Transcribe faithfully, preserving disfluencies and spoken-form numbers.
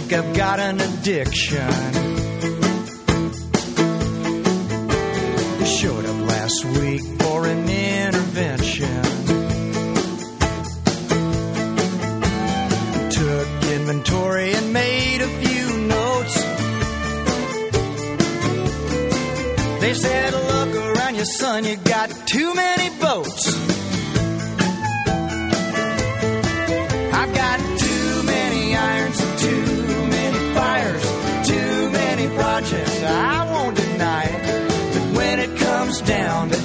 think I've got an addiction. Showed up last week for an intervention. Took inventory and made a few notes. They said, look around you, son, you got too many boats. I've got too many irons, too many fires, too many projects. I won't deny it, but when it comes down to